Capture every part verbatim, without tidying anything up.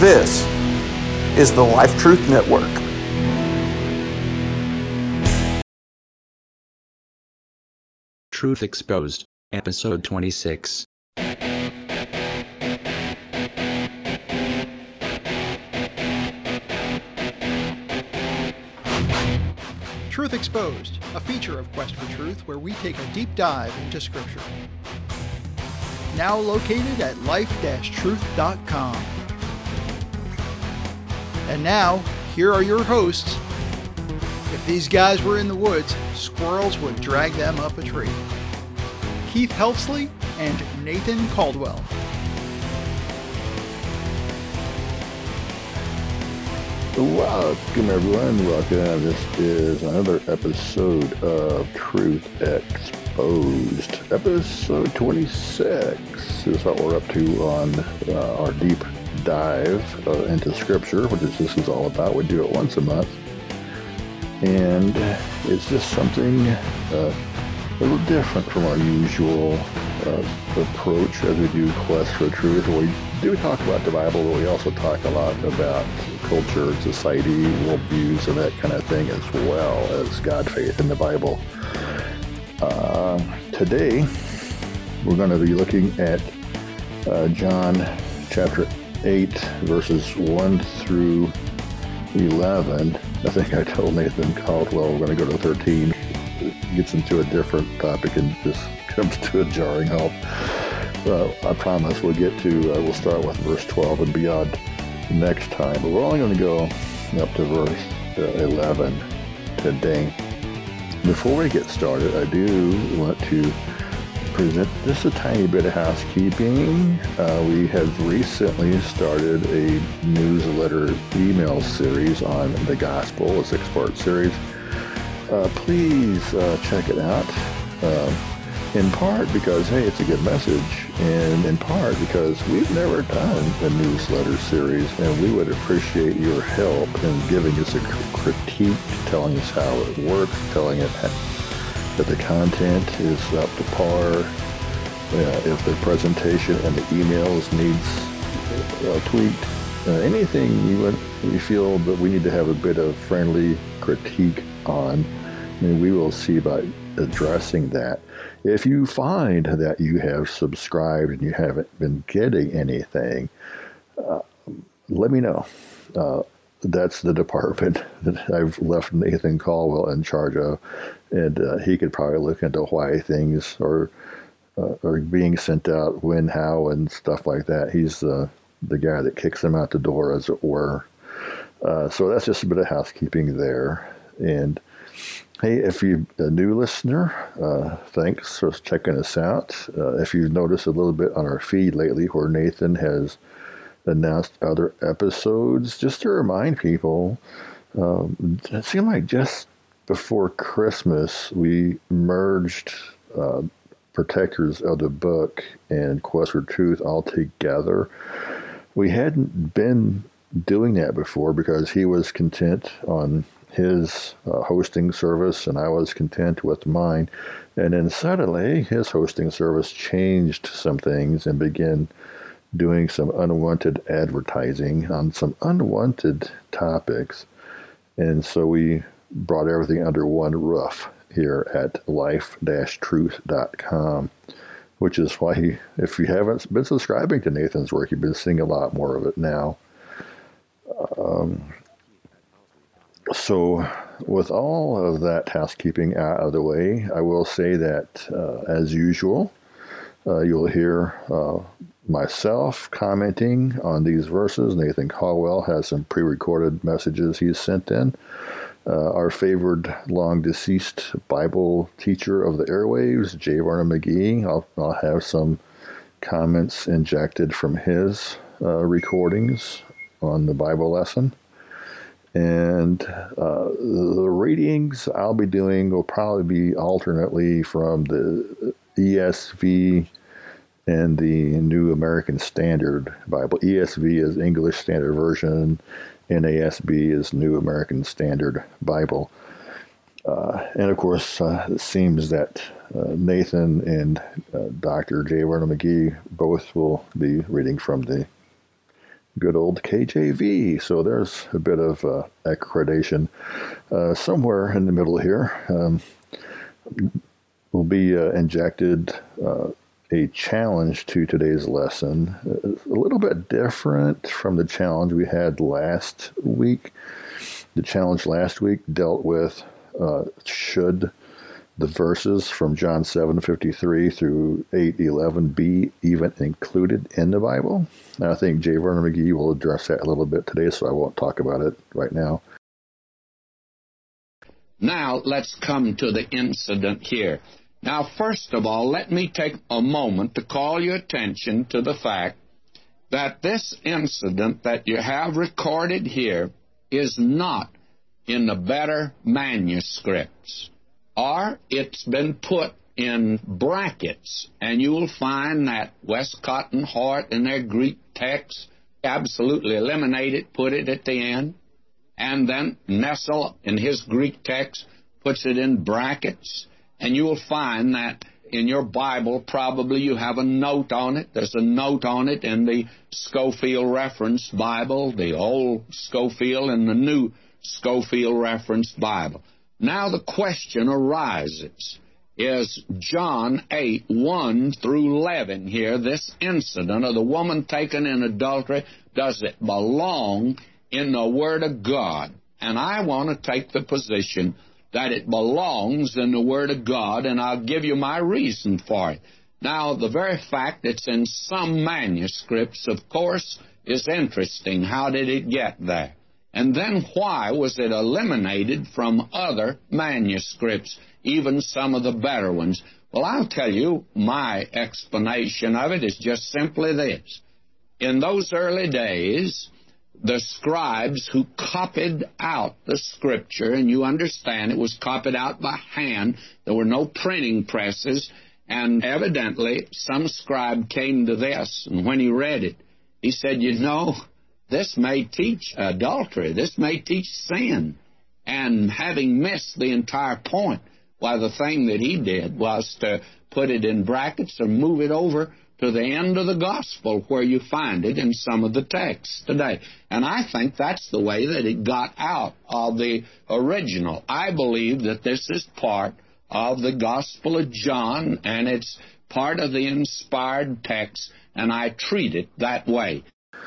This is the Life Truth Network. Truth Exposed, Episode twenty-six. Truth Exposed, a feature of Quest for Truth where we take a deep dive into Scripture. Now located at life dash truth dot com. And now, here are your hosts. If these guys were in the woods, squirrels would drag them up a tree. Keith Helsley and Nathan Caldwell. Welcome everyone, welcome. This is another episode of Truth Exposed. Episode twenty-six is what we're up to on uh, our deep dive uh, into Scripture, which is this is all about. We do it once a month. And it's just something uh, a little different from our usual uh, approach as we do Quest for Truth. We do talk about the Bible, but we also talk a lot about culture, society, worldviews, and that kind of thing, as well as God faith in the Bible. Uh, today, we're going to be looking at uh, John chapter eight, verses one through eleven. I think I told Nathan Caldwell we're going to go to thirteen. It gets into a different topic and just comes to a jarring halt. Uh, I promise we'll get to, uh, we'll start with verse twelve and beyond next time. But we're only going to go up to verse uh, eleven today. Before we get started, I do want to present just a tiny bit of housekeeping. Uh, we have recently started a newsletter email series on the gospel, a six-part series. Uh, please uh, check it out. Uh, in part because, hey, it's a good message, and in part because we've never done a newsletter series, and we would appreciate your help in giving us a critique, telling us how it works, telling it that the content is up to par, uh, if the presentation and the emails needs uh, tweaked, uh, anything you, would, you feel that we need to have a bit of friendly critique on, and we will see about addressing that. If you find that you have subscribed and you haven't been getting anything, uh, let me know. Uh, that's the department that I've left Nathan Caldwell in charge of, and uh, he could probably look into why things are, uh, are being sent out, when, how, and stuff like that. He's uh, the guy that kicks them out the door, as it were. Uh, so that's just a bit of housekeeping there. And hey, if you're a new listener, uh, thanks for checking us out. Uh, if you've noticed a little bit on our feed lately where Nathan has announced other episodes, just to remind people, um, it seemed like just before Christmas, we merged uh, Protectors of the Book and Quest for Truth all together. We hadn't been doing that before because he was content on his uh, hosting service, and I was content with mine. And then suddenly, his hosting service changed some things and began doing some unwanted advertising on some unwanted topics. And so we brought everything under one roof here at life dash truth dot com, which is why, he, if you haven't been subscribing to Nathan's work, you've been seeing a lot more of it now. Um... So with all of that housekeeping out of the way, I will say that, uh, as usual, uh, you'll hear uh, myself commenting on these verses. Nathan Caldwell has some pre-recorded messages he's sent in. Uh, our favored long-deceased Bible teacher of the airwaves, J. Vernon McGee, I'll, I'll have some comments injected from his uh, recordings on the Bible lesson. And uh, the readings I'll be doing will probably be alternately from the E S V and the New American Standard Bible. E S V is English Standard Version, N A S B is New American Standard Bible. Uh, and of course, uh, it seems that uh, Nathan and uh, Doctor J. Vernon McGee both will be reading from the good old K J V. So there's a bit of uh, accreditation uh, somewhere in the middle here. Um, will be uh, injected uh, a challenge to today's lesson, a little bit different from the challenge we had last week. The challenge last week dealt with uh, should the verses from John seven fifty-three through eight eleven be even included in the Bible. And I think J. Vernon McGee will address that a little bit today, so I won't talk about it right now. Now let's come to the incident here. Now, first of all, let me take a moment to call your attention to the fact that this incident that you have recorded here is not in the better manuscripts, or it's been put in brackets, and you will find that Westcott and Hort in their Greek text absolutely eliminate it, put it at the end, and then Nessel in his Greek text puts it in brackets. And you will find that in your Bible, probably you have a note on it. There's a note on it in the Scofield Reference Bible, the old Scofield and the new Scofield Reference Bible. Now the question arises, is John eight, one through eleven here, this incident of the woman taken in adultery, does it belong in the Word of God? And I want to take the position that it belongs in the Word of God, and I'll give you my reason for it. Now, the very fact it's in some manuscripts, of course, is interesting. How did it get there? And then why was it eliminated from other manuscripts, even some of the better ones? Well, I'll tell you, my explanation of it is just simply this. In those early days, the scribes who copied out the Scripture, and you understand it was copied out by hand, there were no printing presses, and evidently some scribe came to this, and when he read it, he said, you know, this may teach adultery, this may teach sin, and having missed the entire point, why the thing that he did was to put it in brackets or move it over to the end of the gospel where you find it in some of the texts today. And I think that's the way that it got out of the original. I believe that this is part of the Gospel of John, and it's part of the inspired text, and I treat it that way.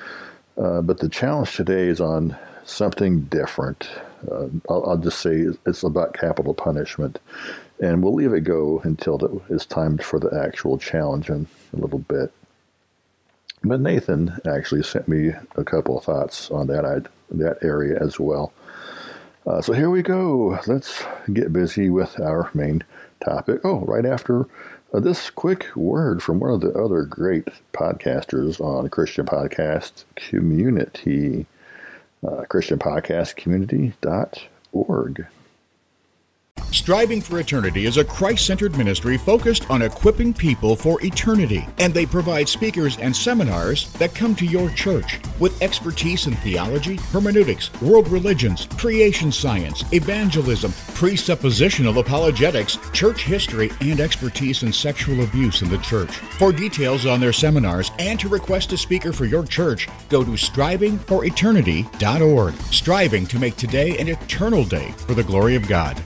Uh, but the challenge today is on something different. Uh, I'll, I'll just say it's about capital punishment. And we'll leave it go until it's time for the actual challenge in a little bit. But Nathan actually sent me a couple of thoughts on that that area as well. Uh, so here we go. Let's get busy with our main topic. Oh, right after uh, this quick word from one of the other great podcasters on Christian Podcast Community, uh, christian podcast community dot org. Striving for Eternity is a Christ-centered ministry focused on equipping people for eternity, and they provide speakers and seminars that come to your church with expertise in theology, hermeneutics, world religions, creation science, evangelism, presuppositional apologetics, church history, and expertise in sexual abuse in the church. For details on their seminars and to request a speaker for your church, go to striving for eternity dot org. Striving to make today an eternal day for the glory of God.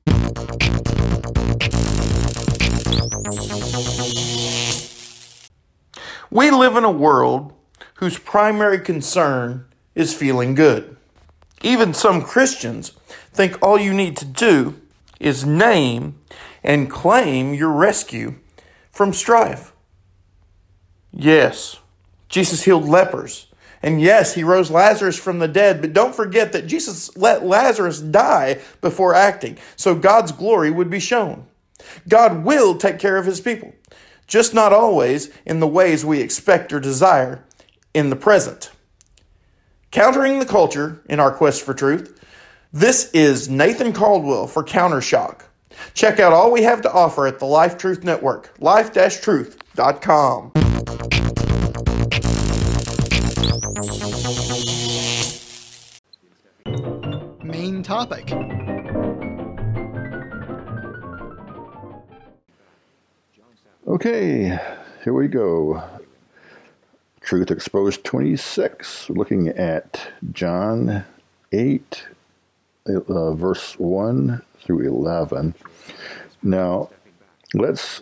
We live in a world whose primary concern is feeling good. Even some Christians think all you need to do is name and claim your rescue from strife. Yes, Jesus healed lepers. And yes, he rose Lazarus from the dead, but don't forget that Jesus let Lazarus die before acting, so God's glory would be shown. God will take care of his people, just not always in the ways we expect or desire in the present. Countering the culture in our quest for truth, this is Nathan Caldwell for Countershock. Check out all we have to offer at the Life Truth Network, life dash truth dot com. Main topic. Okay, here we go. Truth Exposed twenty-six, looking at John eight, uh, verse one through eleven. Now, let's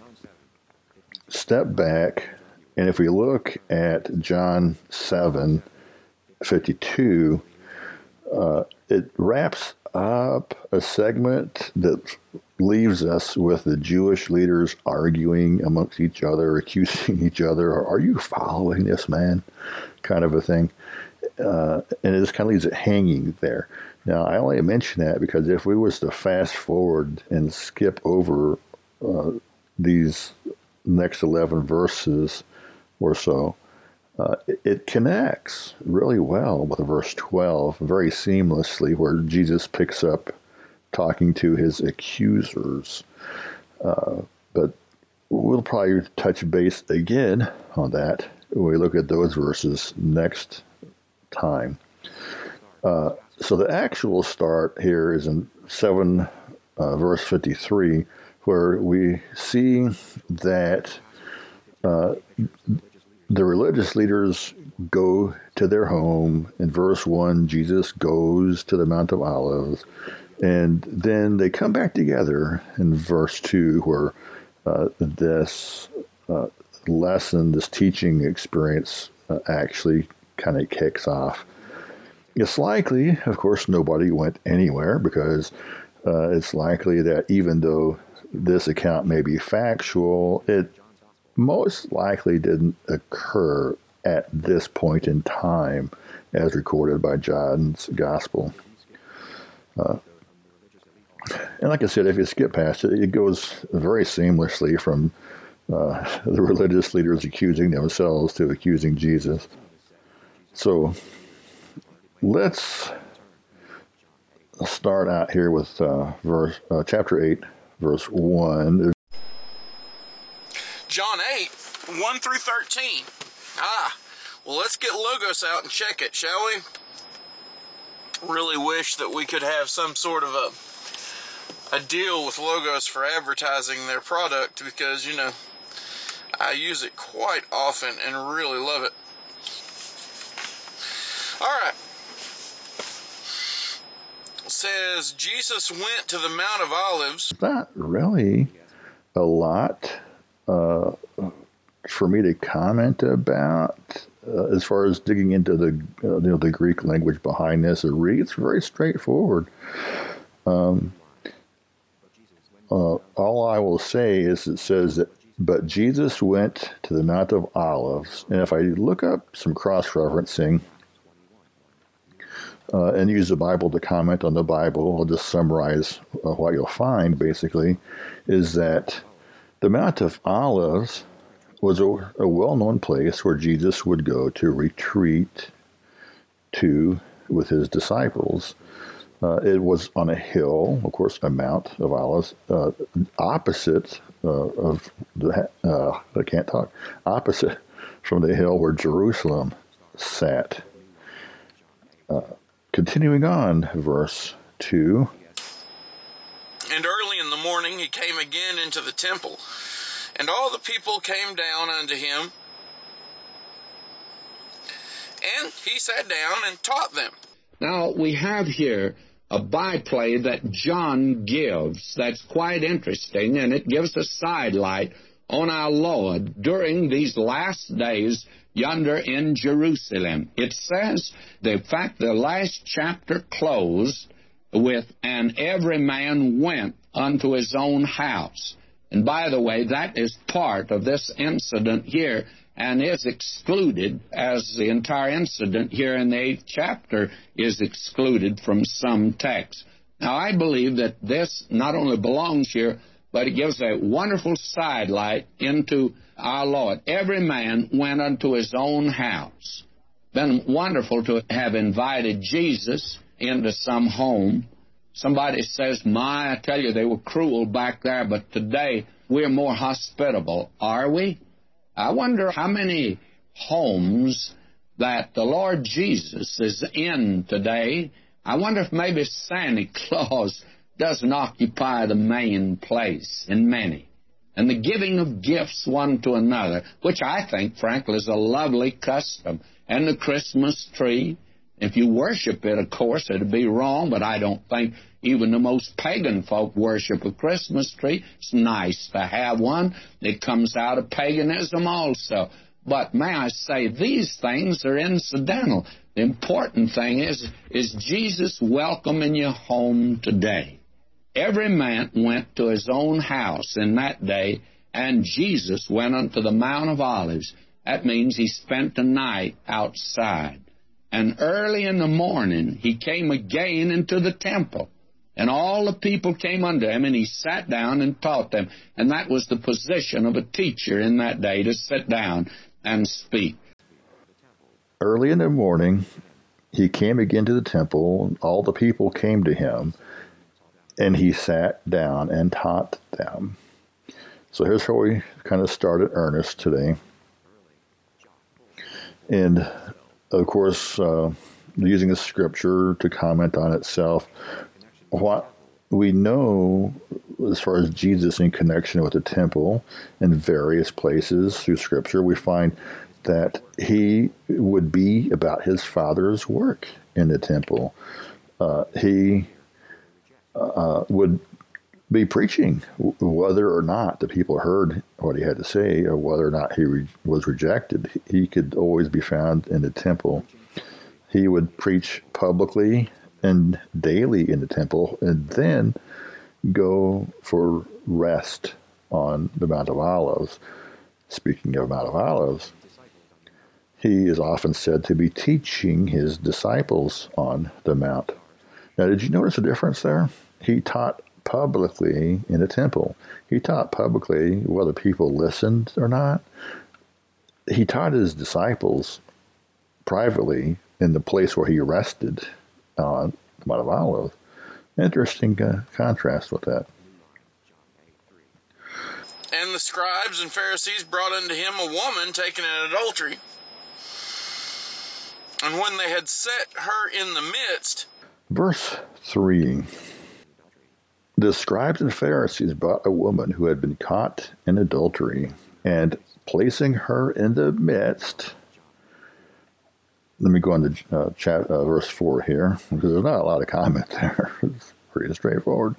step back, and if we look at John seven fifty-two, uh, it wraps up a segment that leaves us with the Jewish leaders arguing amongst each other, accusing each other. Are you following this man? Kind of a thing. Uh, and it just kind of leaves it hanging there. Now, I only mention that because if we was to fast forward and skip over uh, these next eleven verses or so, uh, it, it connects really well with verse twelve, very seamlessly, where Jesus picks up talking to his accusers. Uh, but we'll probably touch base again on that when we look at those verses next time. Uh, so the actual start here is in seven, uh, verse fifty-three, where we see that uh, the religious leaders go to their home. In verse one, Jesus goes to the Mount of Olives. And then they come back together in verse two, where uh, this uh, lesson, this teaching experience uh, actually kind of kicks off. It's likely, of course, nobody went anywhere, because uh, it's likely that even though this account may be factual, it most likely didn't occur at this point in time as recorded by John's Gospel. Uh, And like I said, if you skip past it, it goes very seamlessly from uh, the religious leaders accusing themselves to accusing Jesus. So let's start out here with uh, verse uh, chapter eight, verse one. John eight, one through thirteen. Ah, well, let's get Logos out and check it, shall we? Really wish that we could have some sort of a a deal with Logos for advertising their product, because, you know, I use it quite often and really love it. Alright. It says, Jesus went to the Mount of Olives. Not really a lot uh, for me to comment about uh, as far as digging into the, uh, you know, the Greek language behind this. It reads very straightforward. Um, Uh, all I will say is it says that, but Jesus went to the Mount of Olives. And if I look up some cross-referencing uh, and use the Bible to comment on the Bible, I'll just summarize uh, what you'll find, basically, is that the Mount of Olives was a, a well-known place where Jesus would go to retreat to with his disciples. Uh, it was on a hill, of course, a Mount of Olives, uh, opposite uh, of the, uh, I can't talk, opposite from the hill where Jerusalem sat. Uh, continuing on, verse two. And early in the morning he came again into the temple, and all the people came down unto him, and he sat down and taught them. Now, we have here a byplay that John gives that's quite interesting, and it gives a sidelight on our Lord during these last days yonder in Jerusalem. It says, in fact, the last chapter closed with, and every man went unto his own house. And by the way, that is part of this incident here, and is excluded, as the entire incident here in the eighth chapter is excluded from some texts. Now, I believe that this not only belongs here, but it gives a wonderful sidelight into our Lord. Every man went unto his own house. Been wonderful to have invited Jesus into some home. Somebody says, my, I tell you, they were cruel back there, but today we're more hospitable. Are we? I wonder how many homes that the Lord Jesus is in today. I wonder if maybe Santa Claus doesn't occupy the main place in many. and the giving of gifts one to another, which I think, frankly, is a lovely custom. And the Christmas tree, if you worship it, of course, it'd be wrong, but I don't think even the most pagan folk worship a Christmas tree. It's nice to have one. It comes out of paganism also. But may I say, these things are incidental. The important thing is, is Jesus welcoming you home today. Every man went to his own house in that day, and Jesus went unto the Mount of Olives. That means he spent the night outside. And early in the morning, he came again into the temple. And all the people came unto him, and he sat down and taught them. And that was the position of a teacher in that day, to sit down and speak. Early in the morning, he came again to the temple, and all the people came to him, and he sat down and taught them. So here's where we kind of start in earnest today. And, of course, uh, using the scripture to comment on itself, what we know as far as Jesus in connection with the temple in various places through scripture, we find that he would be about his Father's work in the temple. Uh, he uh, would be preaching, whether or not the people heard what he had to say, or whether or not he re- was rejected. He could always be found in the temple. He would preach publicly and daily in the temple, and then go for rest on the Mount of Olives. Speaking of Mount of Olives, he is often said to be teaching his disciples on the Mount. Now, did you notice a difference there? He taught publicly in the temple. He taught publicly whether people listened or not. He taught his disciples privately in the place where he rested on the Mount of Olives. Interesting uh, contrast with that. And the scribes and Pharisees brought unto him a woman taken in adultery. And when they had set her in the midst... Verse three. The scribes and Pharisees brought a woman who had been caught in adultery, and placing her in the midst... Let me go on to uh, chat, uh, verse four here, because there's not a lot of comment there. It's pretty straightforward.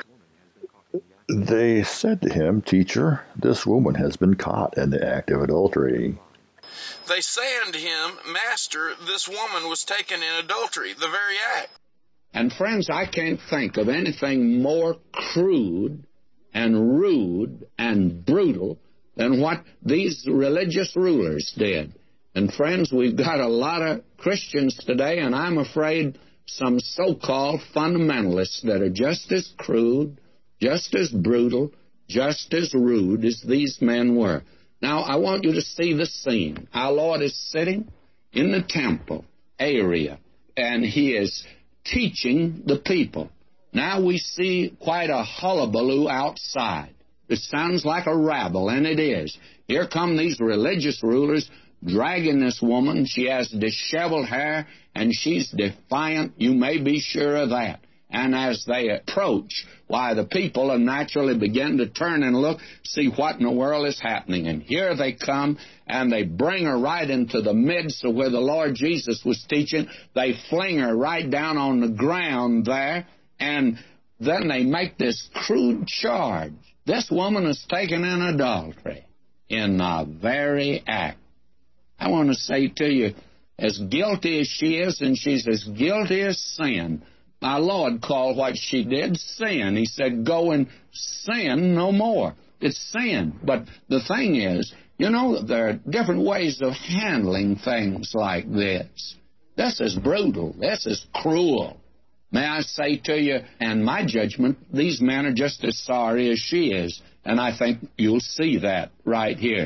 They said to him, Teacher, this woman has been caught in the act of adultery. They say unto him, Master, this woman was taken in adultery, the very act. And friends, I can't think of anything more crude and rude and brutal than what these religious rulers did. And friends, we've got a lot of Christians today, and I'm afraid some so-called fundamentalists that are just as crude, just as brutal, just as rude as these men were. Now, I want you to see the scene. Our Lord is sitting in the temple area, and he is teaching the people. Now we see quite a hullabaloo outside. It sounds like a rabble, and it is. Here come these religious rulers dragging this woman. She has disheveled hair, and she's defiant. You may be sure of that. And as they approach, why, the people will naturally begin to turn and look, see what in the world is happening. And here they come, and they bring her right into the midst of where the Lord Jesus was teaching. They fling her right down on the ground there, and then they make this crude charge. This woman is taken in adultery in the very act. I want to say to you, as guilty as she is, and she's as guilty as sin, my Lord called what she did sin. He said, go and sin no more. It's sin. But the thing is, you know, there are different ways of handling things like this. This is brutal. This is cruel. May I say to you, in my judgment, these men are just as sorry as she is. And I think you'll see that right here.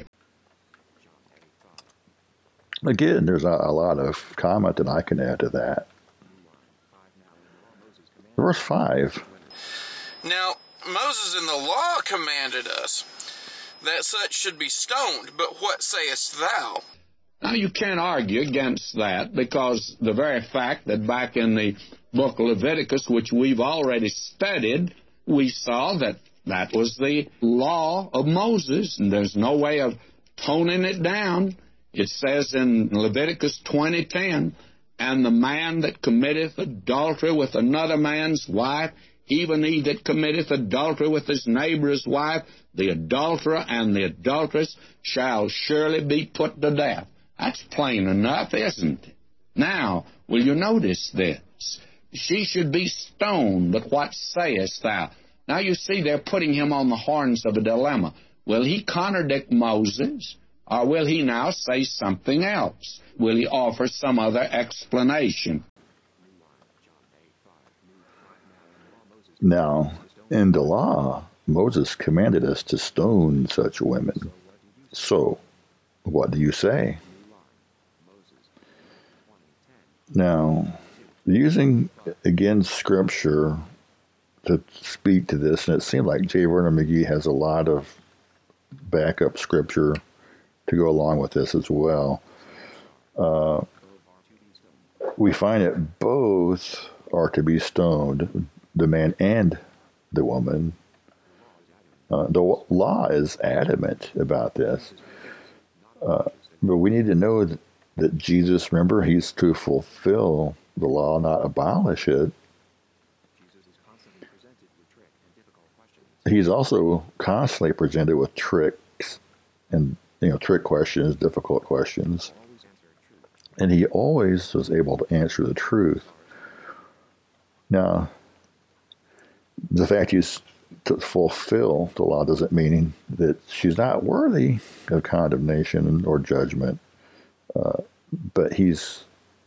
Again, there's a, a lot of comment that I can add to that. Verse five. Now, Moses in the law commanded us that such should be stoned, but what sayest thou? Now, you can't argue against that, because the very fact that back in the book of Leviticus, which we've already studied, we saw that That was the law of Moses, and there's no way of toning it down. It says in Leviticus twenty ten, and the man that committeth adultery with another man's wife, even he that committeth adultery with his neighbor's wife, the adulterer and the adulteress shall surely be put to death. That's plain enough, isn't it? Now, will you notice this? She should be stoned, but what sayest thou? Now you see they're putting him on the horns of a dilemma. Will he contradict Moses, or will he now say something else? Will he offer some other explanation? Now, in the law, Moses commanded us to stone such women. So, what do you say? Now, using, again, Scripture to speak to this, and it seemed like J. Vernon McGee has a lot of backup Scripture to go along with this as well. Uh, we find that both are to be stoned, the man and the woman. Uh, the law is adamant about this. Uh, but we need to know that, that Jesus, remember, he's to fulfill the law, not abolish it. He's also constantly presented with tricks and, you know, trick questions, difficult questions. And he always was able to answer the truth. Now, the fact he's to fulfill the law doesn't mean that she's not worthy of condemnation or judgment. Uh, but he's,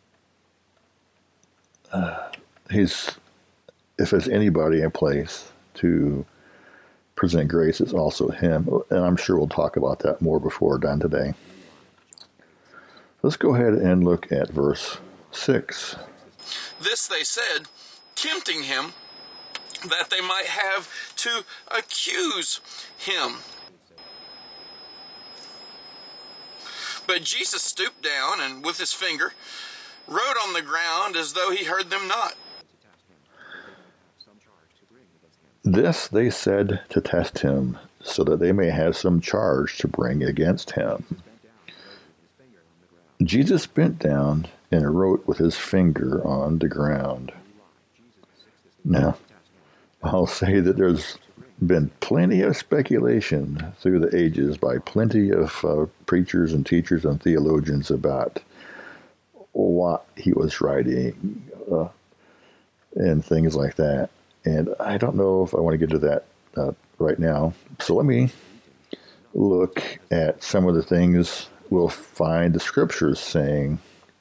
uh, he's, if there's anybody in place to present grace, it's also him. And I'm sure we'll talk about that more before we're done today. Let's go ahead and look at verse six. This they said, tempting him, that they might have to accuse him. But Jesus stooped down and with his finger wrote on the ground as though he heard them not. This they said to test him, so that they may have some charge to bring against him. Jesus bent down and wrote with his finger on the ground. Now, I'll say that there's been plenty of speculation through the ages by plenty of uh, preachers and teachers and theologians about what he was writing uh, and things like that. And I don't know if I want to get to that uh, right now. So let me look at some of the things we'll find the Scriptures saying.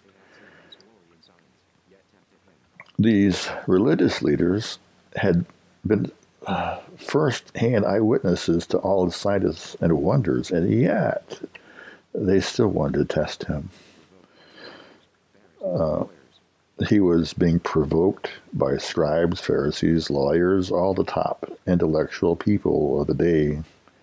These religious leaders had been uh, first-hand eyewitnesses to all the signs and wonders, and yet they still wanted to test him. Uh, he was being provoked by scribes, Pharisees, lawyers, all the top intellectual people of the day.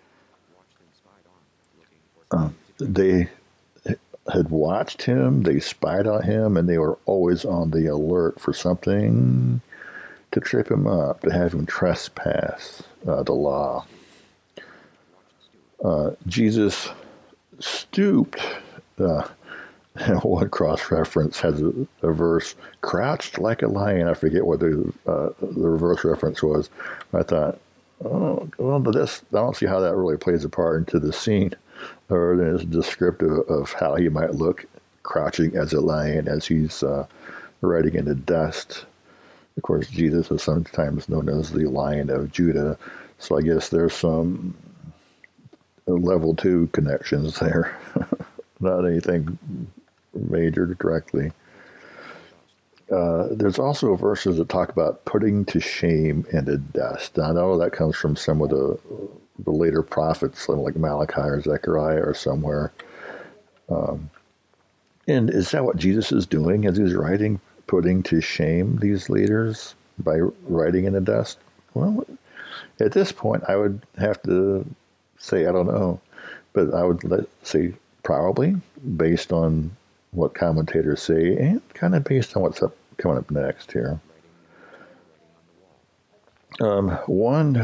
Uh, they had watched him, they spied on him, and they were always on the alert for something to trip him up, to have him trespass uh, the law. Uh, Jesus stooped. Uh, one cross-reference has a, a verse, crouched like a lion. I forget what the, uh, the reverse reference was. I thought, oh, well, this, I don't see how that really plays a part into the scene, or is descriptive of how he might look crouching as a lion as he's uh, riding in the dust. Of course, Jesus is sometimes known as the Lion of Judah, so I guess there's some level two connections there. Not anything major directly. Uh, there's also verses that talk about putting to shame in the dust. I know that comes from some of the, the later prophets, like Malachi or Zechariah or somewhere. Um, and is that what Jesus is doing as he's writing, putting to shame these leaders by writing in the dust? Well, at this point, I would have to say, I don't know. But I would let, say probably, based on what commentators say, and kind of based on what's up, coming up next here. Um, one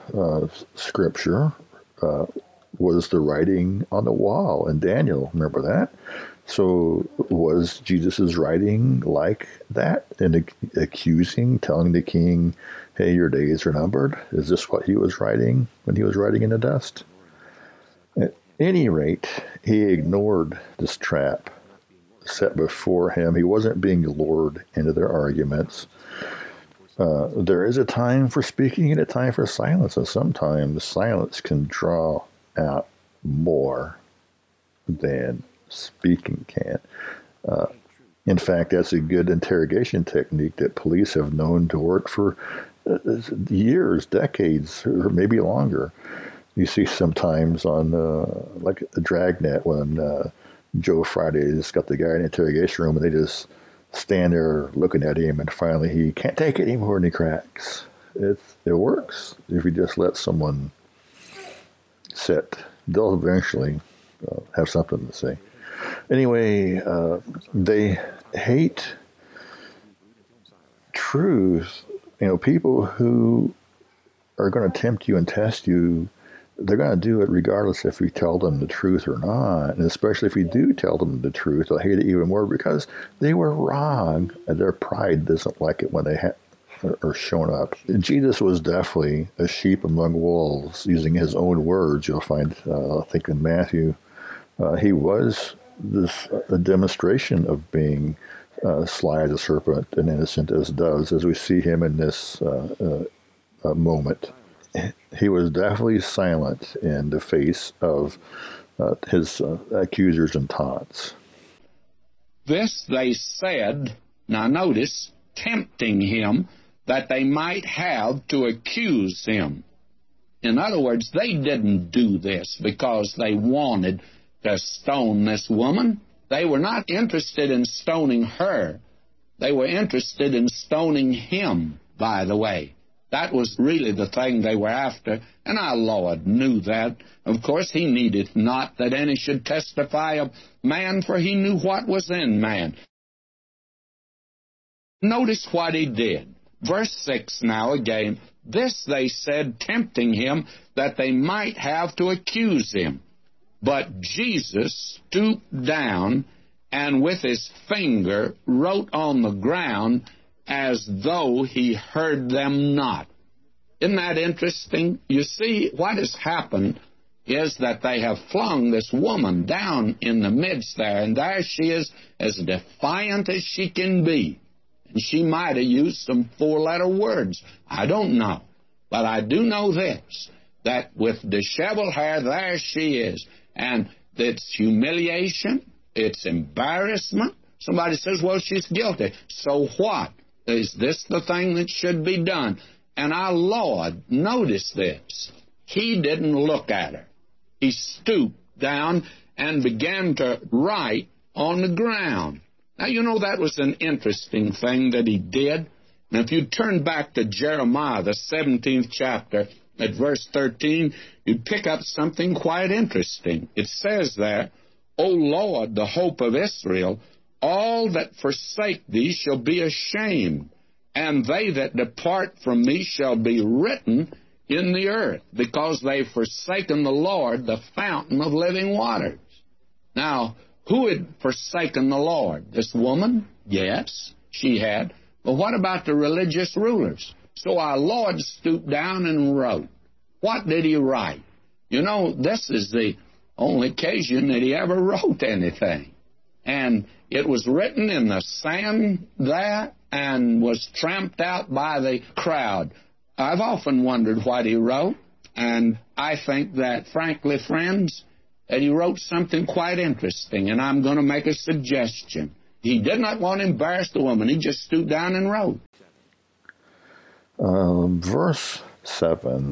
uh, scripture uh, was the writing on the wall in Daniel. Remember that? So was Jesus' writing like that? And ac- accusing, telling the king, hey, your days are numbered? Is this what he was writing when he was writing in the dust? At any rate, he ignored this trap set before him. He wasn't being lured into their arguments. Uh, there is a time for speaking and a time for silence, and sometimes silence can draw out more than speaking can. Uh, in fact, that's a good interrogation technique that police have known to work for uh, years, decades, or maybe longer. You see sometimes on, uh, like, a Dragnet when uh, Joe Friday's got the guy in the interrogation room and they just stand there looking at him, and finally he can't take it anymore and he cracks. It, it works. If you just let someone sit, they'll eventually uh, have something to say. Anyway, uh, they hate truth. You know, people who are going to tempt you and test you, they're going to do it regardless if you tell them the truth or not. And especially if you do tell them the truth, they'll hate it even more because they were wrong. And their pride doesn't like it when they ha- are shown up. Jesus was definitely a sheep among wolves, using his own words. You'll find, uh, I think in Matthew, uh, he was this a demonstration of being uh, sly as a serpent and innocent as doves, as we see him in this uh, uh, uh, moment. He was definitely silent in the face of uh, his uh, accusers and taunts. This they said, now notice, tempting him, that they might have to accuse him. In other words, they didn't do this because they wanted to stone this woman. They were not interested in stoning her. They were interested in stoning him, by the way. That was really the thing they were after, and our Lord knew that. Of course, he needed not that any should testify of man, for he knew what was in man. Notice what he did. Verse six now again. This they said, tempting him, that they might have to accuse him. But Jesus stooped down and with his finger wrote on the ground as though he heard them not. Isn't that interesting? You see, what has happened is that they have flung this woman down in the midst there, and there she is, as defiant as she can be. And she might have used some four-letter words. I don't know. But I do know this, that with disheveled hair, there she is. And it's humiliation, it's embarrassment. Somebody says, well, she's guilty. So what? Is this the thing that should be done? And our Lord, notice this, he didn't look at her. He stooped down and began to write on the ground. Now, you know, that was an interesting thing that he did. Now, if you turn back to Jeremiah, the seventeenth chapter, at verse thirteen, you'd pick up something quite interesting. It says there, O Lord, the hope of Israel, all that forsake thee shall be ashamed, and they that depart from thee shall be written in the earth, because they've forsaken the Lord, the fountain of living waters. Now, who had forsaken the Lord? This woman? Yes, she had. But what about the religious rulers? So our Lord stooped down and wrote. What did he write? You know, this is the only occasion that he ever wrote anything. And it was written in the sand there and was tramped out by the crowd. I've often wondered what he wrote, and I think that, frankly, friends, that he wrote something quite interesting, and I'm going to make a suggestion. He did not want to embarrass the woman. He just stooped down and wrote. Um, verse seven.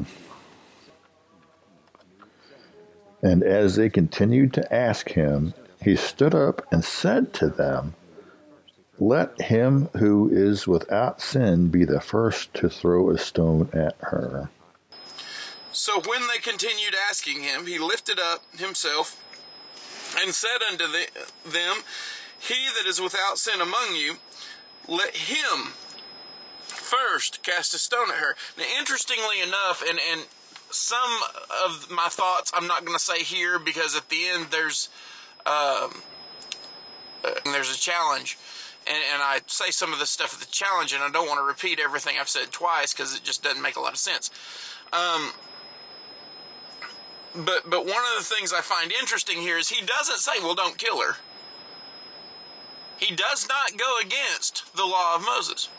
And as they continued to ask him, he stood up and said to them, Let him who is without sin be the first to throw a stone at her. So when they continued asking him, he lifted up himself and said unto the, them, He that is without sin among you, let him first cast a stone at her. Now, interestingly enough, and, and some of my thoughts I'm not going to say here, because at the end there's um, uh, there's a challenge, and, and I say some of this stuff at the challenge, and I don't want to repeat everything I've said twice because it just doesn't make a lot of sense. Um, but but one of the things I find interesting here is he doesn't say, well, don't kill her. He does not go against the law of Moses.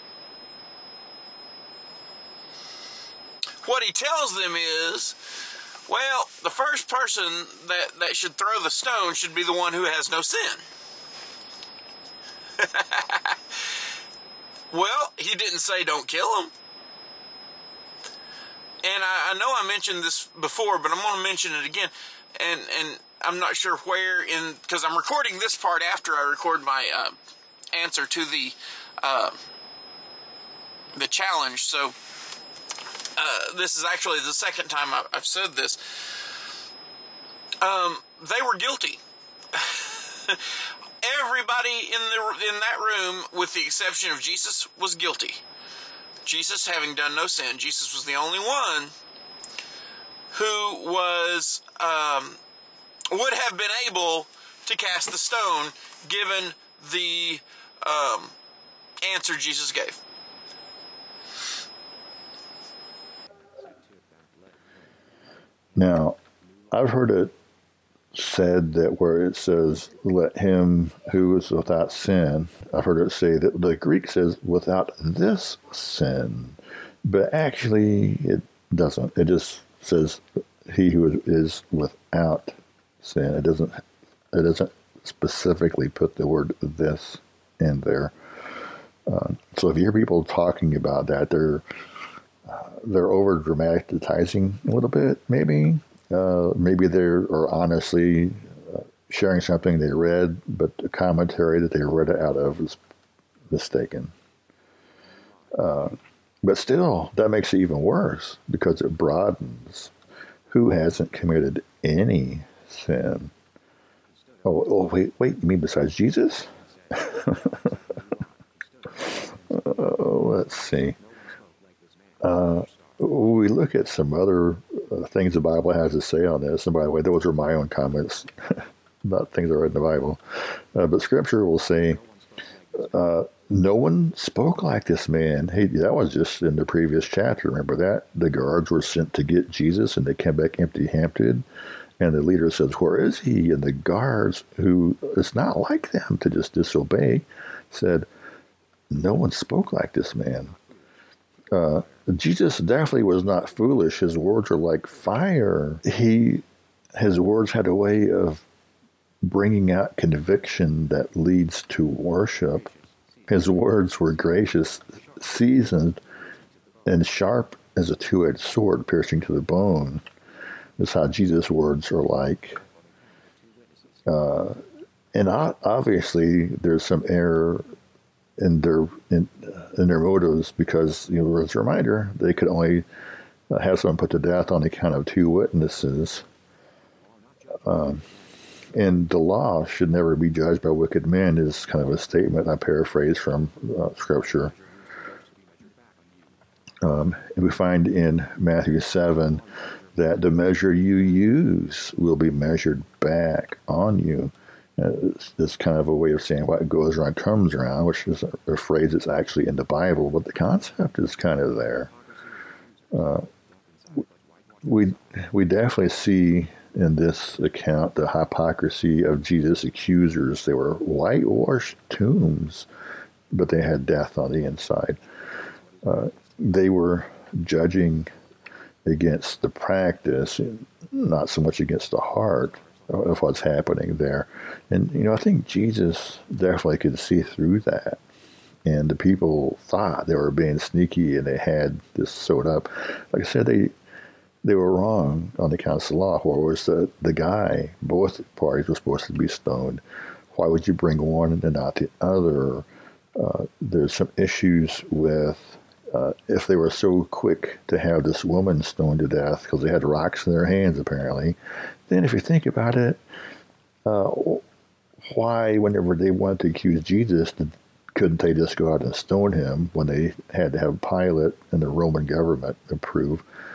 What he tells them is, well, the first person that, that should throw the stone should be the one who has no sin. Well, he didn't say don't kill him. And I, I know I mentioned this before, but I'm going to mention it again. And and I'm not sure where in, because I'm recording this part after I record my uh, answer to the uh, the challenge. So uh, this is actually the second time I, I've said this. Um, they were guilty. Everybody in the in that room, with the exception of Jesus, was guilty. Jesus having done no sin. Jesus was the only one who was um, would have been able to cast the stone, given the um, answer Jesus gave. Now, I've heard it said that where it says, let him who is without sin, I've heard it say that the Greek says without this sin, but actually it doesn't. It just says he who is without sin. It doesn't, it doesn't specifically put the word this in there. Uh, so if you hear people talking about that, they're, uh, they're over dramatizing a little bit, maybe. Uh, maybe they're or honestly uh, sharing something they read, but the commentary that they read it out of is mistaken. Uh, but still, that makes it even worse because it broadens who hasn't committed any sin. Oh, oh wait, wait, you mean besides Jesus? oh, let's see. Uh, we look at some other uh, things the Bible has to say on this. And by the way, those are my own comments about things I read in the Bible. Uh, but Scripture will say, uh, no one spoke like this man. Hey, that was just in the previous chapter. Remember that? The guards were sent to get Jesus, and they came back empty-handed. And the leader says, where is he? And the guards, who it's not like them to just disobey, said, no one spoke like this man. Uh, Jesus definitely was not foolish. His words are like fire. He, his words had a way of bringing out conviction that leads to worship. His words were gracious, seasoned, and sharp as a two-edged sword piercing to the bone. That's how Jesus' words are like. Uh, and obviously, there's some error in their in, in their motives because, you know, as a reminder, they could only uh, have someone put to death on account of two witnesses. Um, and the law should never be judged by wicked men is kind of a statement I paraphrase from uh, Scripture. Um, and we find in Matthew seven that the measure you use will be measured back on you. Uh, it's, it's kind of a way of saying what goes around comes around, which is a, a phrase that's actually in the Bible, but the concept is kind of there. Uh, we we definitely see in this account the hypocrisy of Jesus' accusers. They were whitewashed tombs, but they had death on the inside. Uh, they were judging against the practice, not so much against the heart of what's happening there. And, you know, I think Jesus definitely could see through that. And the people thought they were being sneaky and they had this sewed up. Like I said, they they were wrong on the council law. Where was the, the guy, both parties were supposed to be stoned. Why would you bring one and not the other? Uh, there's some issues with uh, if they were so quick to have this woman stoned to death because they had rocks in their hands, apparently. Then if you think about it, uh, why, whenever they wanted to accuse Jesus, couldn't they just go out and stone him when they had to have Pilate and the Roman government approve?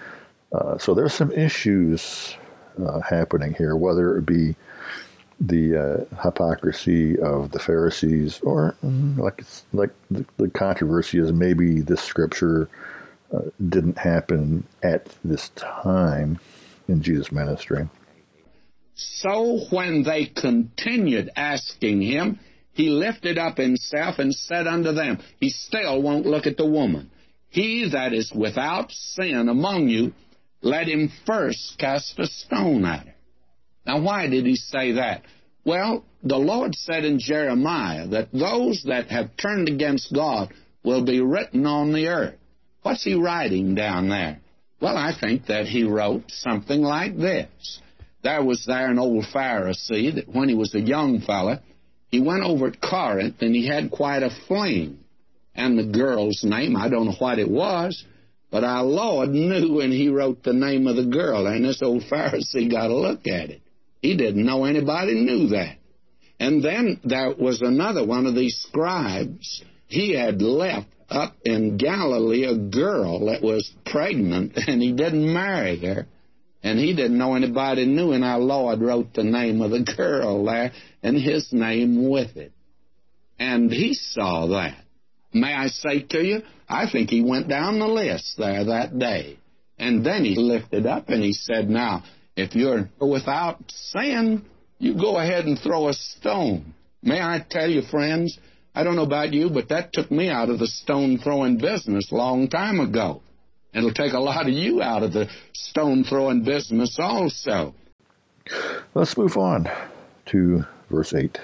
Uh, so there's some issues uh, happening here, whether it be the uh, hypocrisy of the Pharisees, or mm, like like the, the controversy is maybe this scripture uh, didn't happen at this time in Jesus' ministry. So when they continued asking him, he lifted up himself and said unto them, he still won't look at the woman. He that is without sin among you, let him first cast a stone at her. Now, why did he say that? Well, the Lord said in Jeremiah that those that have turned against God will be written on the earth. What's he writing down there? Well, I think that he wrote something like this. There was there an old Pharisee that when he was a young fella, he went over to Corinth and he had quite a fling. And the girl's name, I don't know what it was, but our Lord knew when he wrote the name of the girl, and this old Pharisee got a look at it. He didn't know anybody knew that. And then there was another one of these scribes. He had left up in Galilee a girl that was pregnant, and he didn't marry her. And he didn't know anybody knew, and our Lord wrote the name of the girl there and his name with it. And he saw that. May I say to you, I think he went down the list there that day. And then he lifted up and he said, now, if you're without sin, you go ahead and throw a stone. May I tell you, friends, I don't know about you, but that took me out of the stone-throwing business a long time ago. It'll take a lot of you out of the stone-throwing business also. Let's move on to verse eight.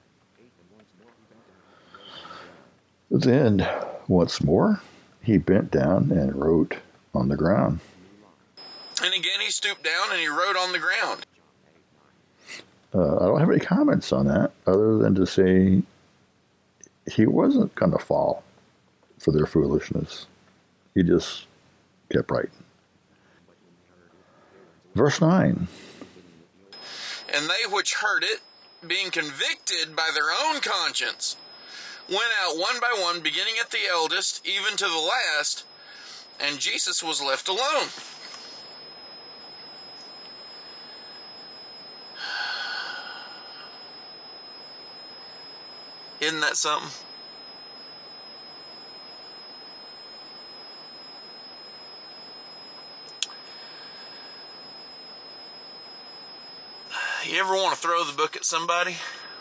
Then, once more, he bent down and wrote on the ground. And again he stooped down and he wrote on the ground. Uh, I don't have any comments on that, other than to say he wasn't going to fall for their foolishness. He just kept writing. Verse nine. And they which heard it, being convicted by their own conscience, went out one by one, beginning at the eldest, even to the last, and Jesus was left alone. Isn't that something? You ever want to throw the book at somebody?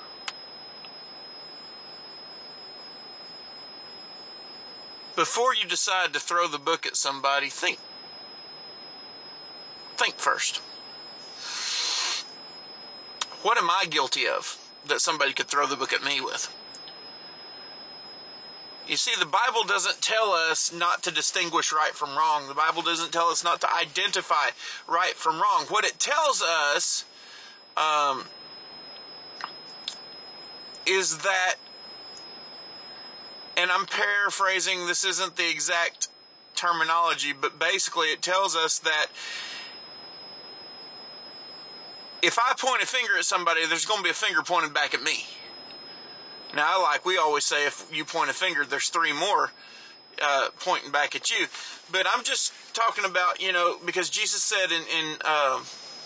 Before you decide to throw the book at somebody, think. Think first. What am I guilty of that somebody could throw the book at me with? You see, the Bible doesn't tell us not to distinguish right from wrong. The Bible doesn't tell us not to identify right from wrong. What it tells us um, is that, and I'm paraphrasing, this isn't the exact terminology, but basically it tells us that if I point a finger at somebody, there's going to be a finger pointed back at me. Now, like we always say, if you point a finger, there's three more uh, pointing back at you. But I'm just talking about, you know, because Jesus said in, in uh,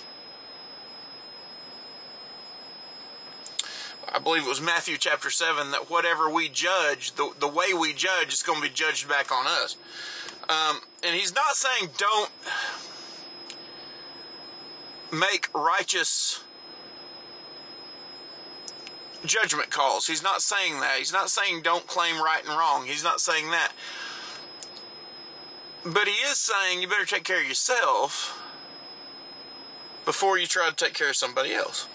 I believe it was Matthew chapter seven, that whatever we judge, the, the way we judge is going to be judged back on us. Um, and he's not saying don't make righteous judgment calls. He's not saying that. He's not saying don't claim right and wrong. He's not saying that. But he is saying you better take care of yourself before you try to take care of somebody else.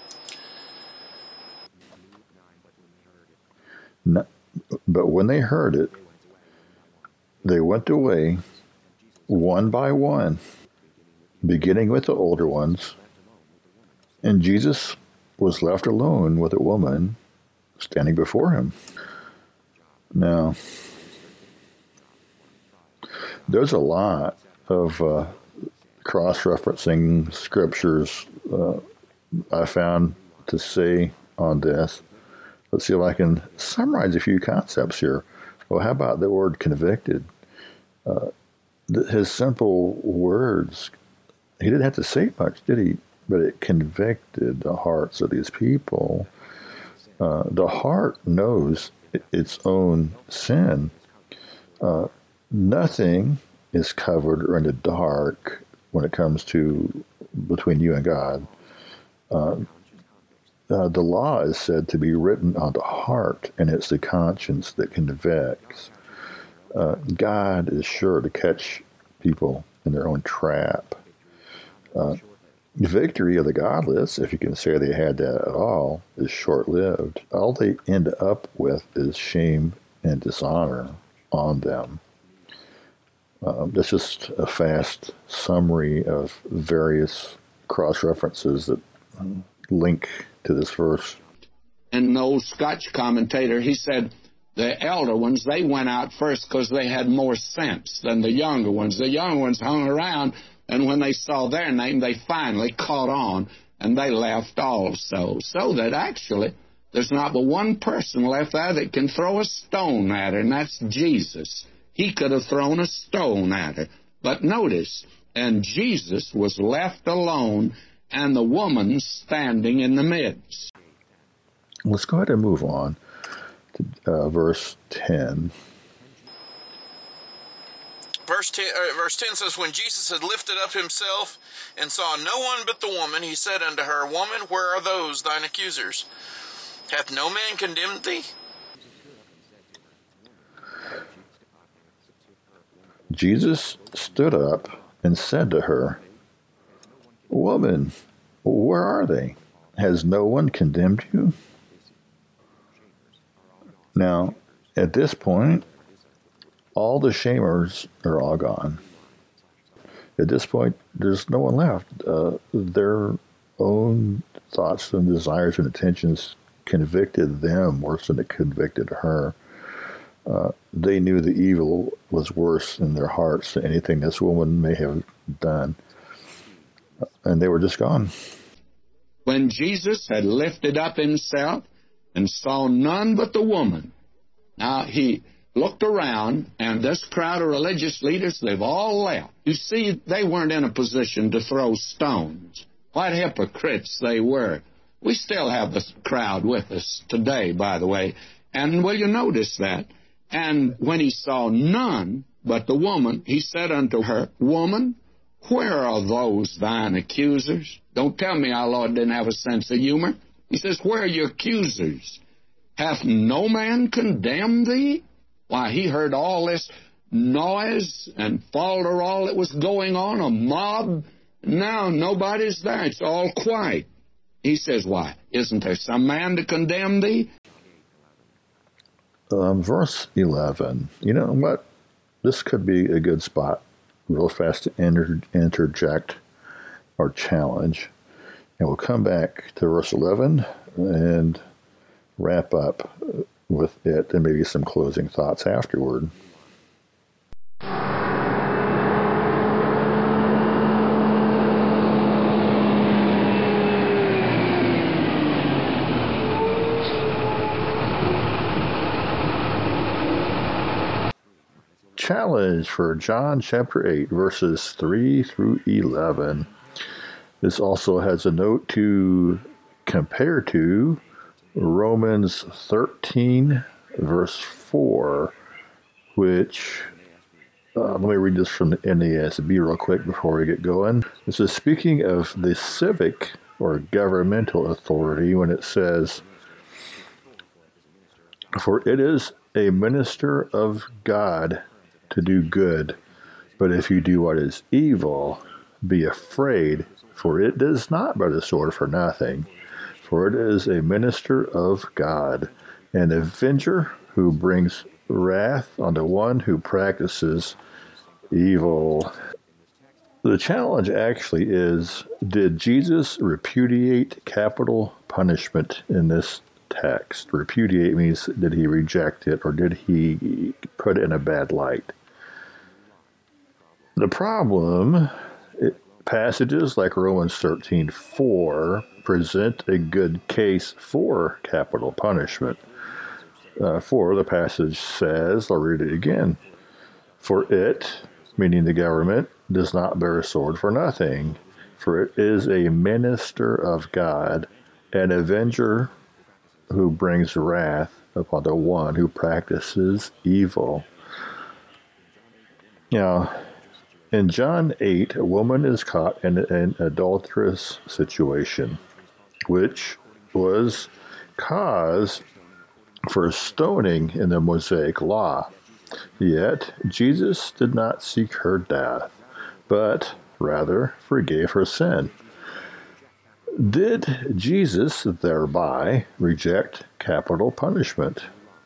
No, but when they heard it, they went away one by one, beginning with the older ones, and Jesus was left alone with a woman standing before him. Now, there's a lot of uh, cross-referencing scriptures uh, I found to say on this. Let's see if I can summarize a few concepts here. Well, how about the word convicted? Uh, his simple words, he didn't have to say much, did he? But it convicted the hearts of these people. Uh, the heart knows its own sin. Uh, nothing is covered or in the dark when it comes to between you and God. Uh, uh, the law is said to be written on the heart, and it's the conscience that convicts. Uh, God is sure to catch people in their own trap. Uh, the victory of the godless, if you can say they had that at all, is short-lived. All they end up with is shame and dishonor on them. Um, that's just a fast summary of various cross-references that link to this verse. And the old Scotch commentator, he said, the elder ones, they went out first because they had more sense than the younger ones. The younger ones hung around, and when they saw their name, they finally caught on, and they left also. So that actually, there's not but one person left there that can throw a stone at her, and that's Jesus. He could have thrown a stone at her. But notice, and Jesus was left alone, and the woman standing in the midst. Let's go ahead and move on to uh, verse ten. Verse ten, uh, verse ten says, when Jesus had lifted up himself and saw no one but the woman, he said unto her, Woman, where are those thine accusers? Hath no man condemned thee? Jesus stood up and said to her, Woman, where are they? Has no one condemned you? Now, at this point, all the shamers are all gone. At this point, there's no one left. Uh, their own thoughts and desires and intentions convicted them worse than it convicted her. Uh, they knew the evil was worse in their hearts than anything this woman may have done. And they were just gone. When Jesus had lifted up himself and saw none but the woman, now he looked around, and this crowd of religious leaders, they've all left. You see, they weren't in a position to throw stones. What hypocrites they were. We still have this crowd with us today, by the way. And will you notice that? And when he saw none but the woman, he said unto her, Woman, where are those thine accusers? Don't tell me our Lord didn't have a sense of humor. He says, where are your accusers? Hath no man condemned thee? Why, he heard all this noise and falderall that was going on, a mob. Now nobody's there. It's all quiet. He says, why, isn't there some man to condemn thee? Um, verse eleven. You know what? This could be a good spot, real fast, to inter- interject or challenge. And we'll come back to verse eleven and wrap up with it and maybe some closing thoughts afterward. Challenge for John chapter eight, verses three through eleven. This also has a note to compare to Romans thirteen, verse four, which, uh, let me read this from the N A S B real quick before we get going. This is speaking of the civic or governmental authority when it says, For it is a minister of God to do good, but if you do what is evil, be afraid, for it does not bear the sword for nothing. For it is a minister of God, an avenger who brings wrath on the one who practices evil. The challenge actually is, did Jesus repudiate capital punishment in this text? Repudiate means, did he reject it, or did he put it in a bad light? The problem, it, passages like Romans thirteen four present a good case for capital punishment. Uh, for the passage says, I'll read it again, For it meaning the government, does not bear a sword for nothing, for it is a minister of God, an avenger who brings wrath upon the one who practices evil. Now, in John eight, a woman is caught in an adulterous situation, which was cause for stoning in the Mosaic law. Yet Jesus did not seek her death, but rather forgave her sin. Did Jesus thereby reject capital punishment?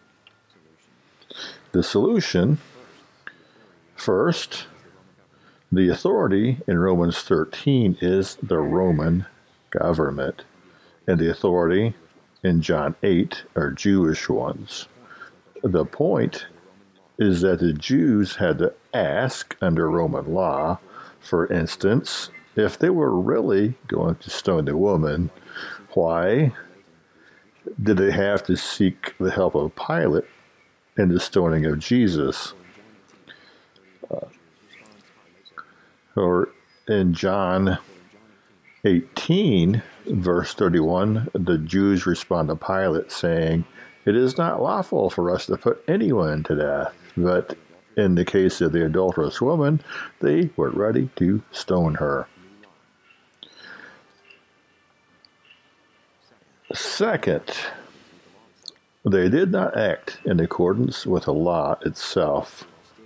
The solution: first, the authority in Romans thirteen is the Roman government, and the authority in John eight are Jewish ones. The point is that the Jews had to ask under Roman law, for instance, if they were really going to stone the woman, why did they have to seek the help of Pilate in the stoning of Jesus? Uh, or in John eighteen, verse thirty-one, the Jews respond to Pilate saying, "It is not lawful for us to put anyone to death." But in the case of the adulterous woman, they were ready to stone her. Second, they did not act in accordance with the law itself.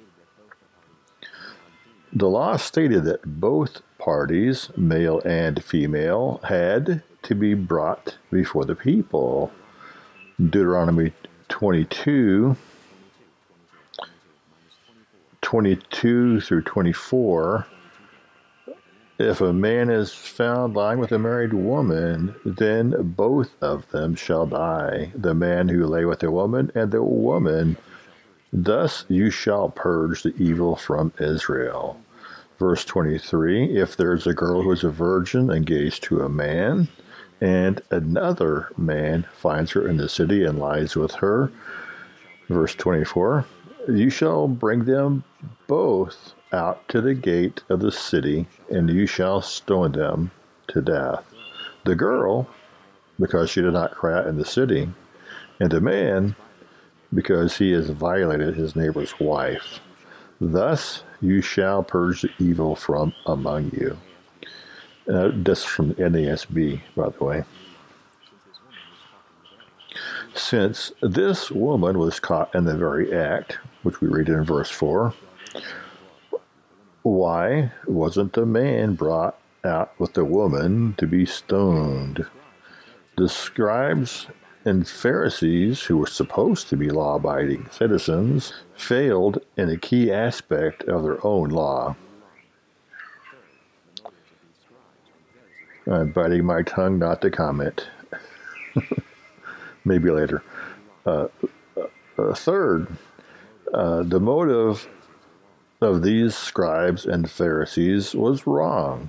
The law stated that both parties, male and female, had to be brought before the people. Deuteronomy twenty-two, twenty-two through twenty-four, if a man is found lying with a married woman, then both of them shall die, the man who lay with the woman and the woman. Thus you shall purge the evil from Israel. Verse twenty-three, if there is a girl who is a virgin engaged to a man, and another man finds her in the city and lies with her. Verse twenty-four, you shall bring them both out to the gate of the city, and you shall stone them to death. The girl, because she did not cry out in the city, and the man, because he has violated his neighbor's wife. Thus you shall purge the evil from among you. Uh, that's from the N A S B, by the way. Since this woman was caught in the very act, which we read in verse four, why wasn't the man brought out with the woman to be stoned? The scribes and Pharisees, who were supposed to be law-abiding citizens, failed in a key aspect of their own law. I'm biting my tongue not to comment. Maybe later. Uh, uh, third, uh, the motive of these scribes and Pharisees was wrong.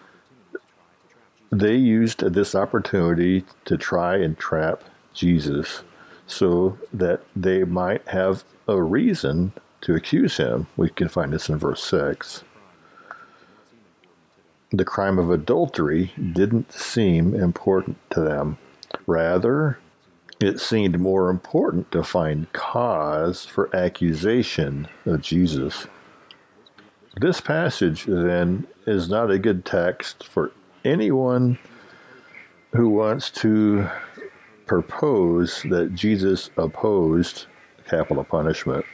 They used this opportunity to try and trap Jesus so that they might have a reason to accuse him. We can find this in verse six. The crime of adultery didn't seem important to them. Rather, it seemed more important to find cause for accusation of Jesus. This passage, then, is not a good text for anyone who wants to propose that Jesus opposed capital punishment.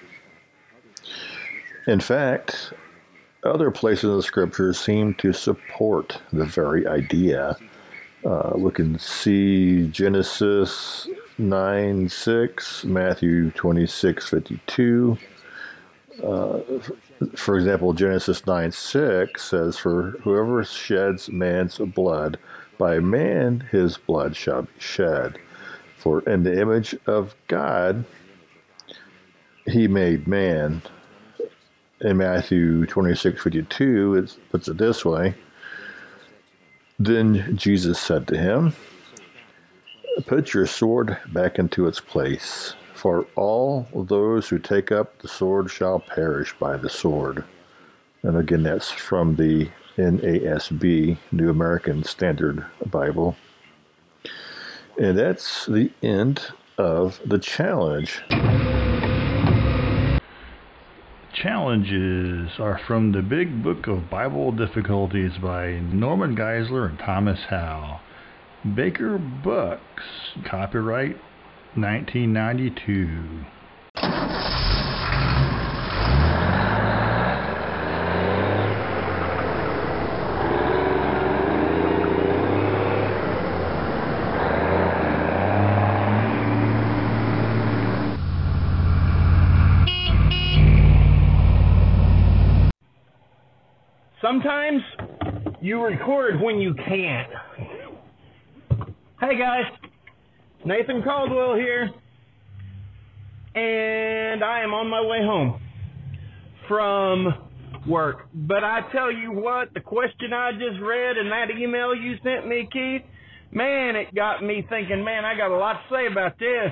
In fact, other places in the scriptures seem to support the very idea. Uh, we can see Genesis nine six, Matthew twenty-six fifty-two. Uh, for example, Genesis nine six says, "For whoever sheds man's blood, by man his blood shall be shed. For in the image of God he made man." In Matthew twenty-six fifty-two, it puts it this way, "Then Jesus said to him, put your sword back into its place, for all those who take up the sword shall perish by the sword." And again, that's from the N A S B, New American Standard Bible. And that's the end of the challenge. Challenges are from the Big Book of Bible Difficulties by Norman Geisler and Thomas Howe. Baker Books, copyright nineteen ninety-two. Sometimes you record when you can. Hey guys, Nathan Caldwell here, and I am on my way home from work. But I tell you what, the question I just read and that email you sent me, Keith, man, it got me thinking, man, I got a lot to say about this.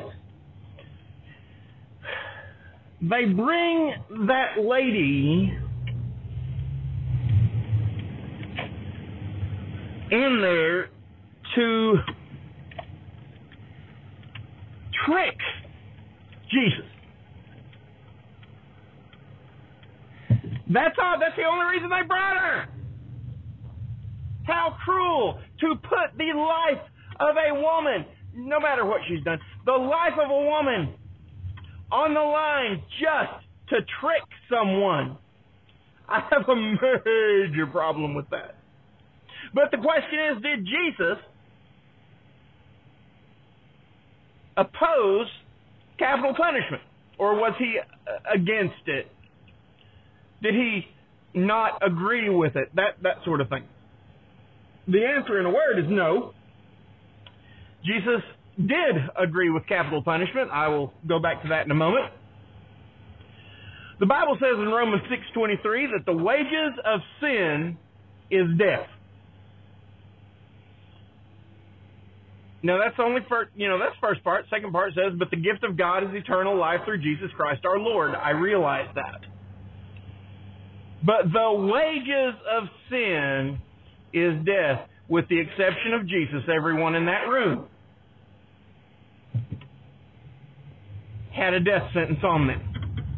They bring that lady in there to trick Jesus. That's all. That's the only reason they brought her. How cruel to put the life of a woman, no matter what she's done, the life of a woman on the line just to trick someone. I have a major problem with that. But the question is, did Jesus oppose capital punishment? Or was he against it? Did he not agree with it? That, that sort of thing. The answer in a word is no. Jesus did agree with capital punishment. I will go back to that in a moment. The Bible says in Romans six twenty-three that the wages of sin is death. Now that's only for, you know, that's first part. Second part says, but the gift of God is eternal life through Jesus Christ our Lord. I realize that. But the wages of sin is death, with the exception of Jesus. Everyone in that room had a death sentence on them.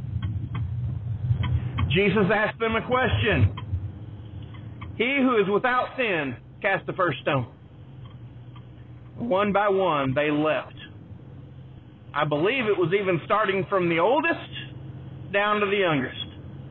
Jesus asked them a question. He who is without sin, cast the first stone. One by one, they left. I believe it was even starting from the oldest down to the youngest.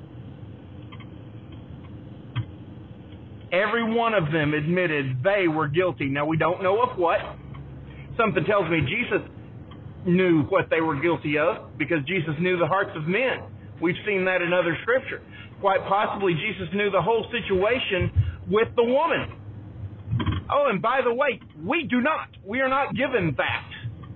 Every one of them admitted they were guilty. Now, we don't know of what. Something tells me Jesus knew what they were guilty of, because Jesus knew the hearts of men. We've seen that in other scripture. Quite possibly, Jesus knew the whole situation with the woman. Oh, and by the way, we do not. We are not given that.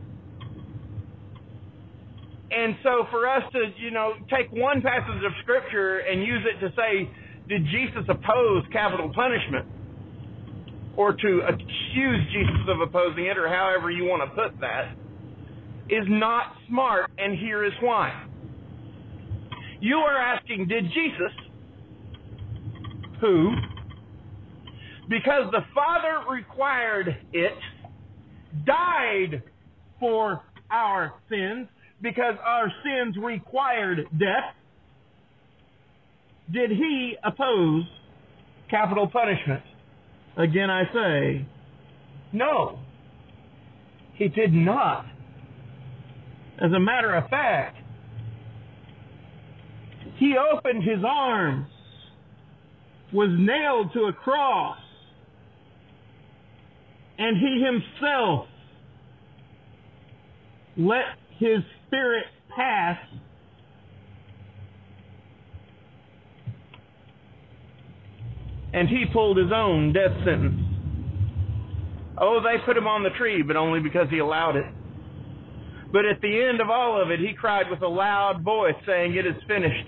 And so for us to, you know, take one passage of Scripture and use it to say, did Jesus oppose capital punishment? Or to accuse Jesus of opposing it, or however you want to put that, is not smart, and here is why. You are asking, did Jesus, who, because the Father required it, died for our sins, because our sins required death, did he oppose capital punishment? Again, I say, no, he did not. As a matter of fact, he opened his arms, was nailed to a cross, and he himself let his spirit pass and he pulled his own death sentence. Oh, they put him on the tree, but only because he allowed it. But at the end of all of it, he cried with a loud voice, saying, "It is finished."